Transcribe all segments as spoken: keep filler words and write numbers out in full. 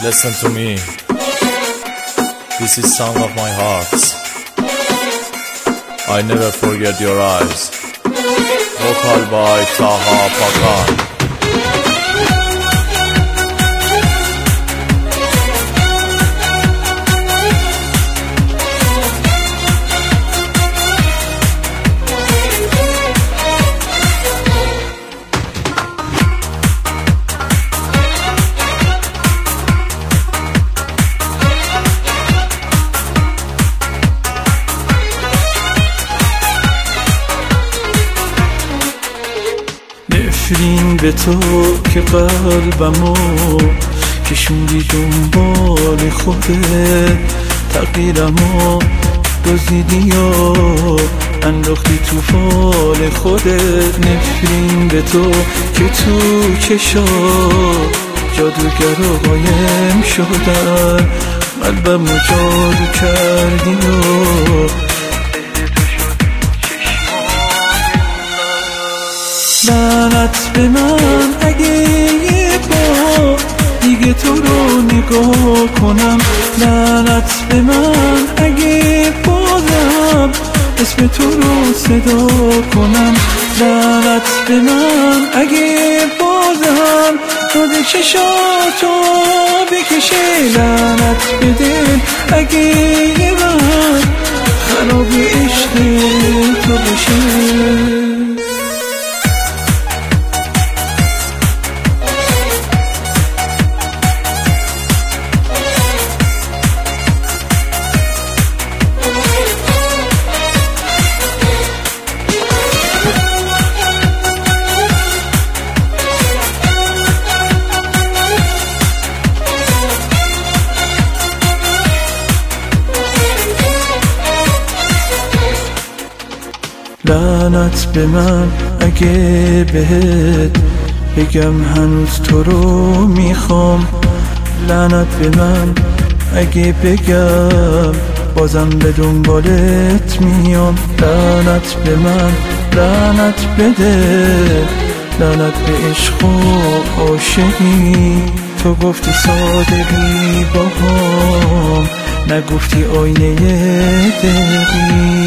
Listen to me. This is song of my heart. I never forget your eyes. Vocal by Taha Pakan. نفرین به تو که قلبمو کشوندی دنبال خودت، تقدیرمو دزدیدی و انداختی تو فال خودت. نفرین به تو که تو چشا جادوگر قایم شدن، قلبمو جادو کردی و لعنت به من اگه یه بار دیگه تو رو نگاه کنم، لعنت به من اگه بازم اسم تو رو صدا کنم، لعنت به من اگه بازم دود چشاتو بکشه، لعنت به دل اگه یه من خراب عشق تو بشه. لعنت به من اگه بهت بگم هنوز تو رو میخوام، لعنت به من اگه بگم بازم به دنبالت میام، لعنت به من لعنت بده، لعنت به عشق و عاشقی. تو گفتی صادقی باهام، نگفتی آینه دلی.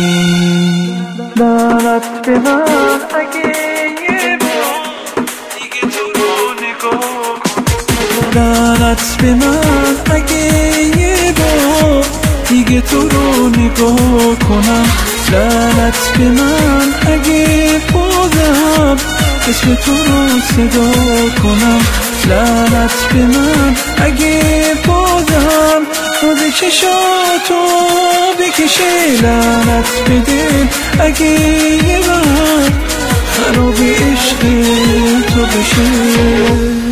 لعنت به من اگه یه بار دیگه تو رو نگاه کنم، لعنت به من اگه یه بار دیگه تو رو نگاه کنم، لعنت به من اگه بازم اسم تو رو صدا کنم، لعنت به من اگه بازم روز چشاتو بکشه، لعنت به دل اگه یه من خراب عشق تو بشه.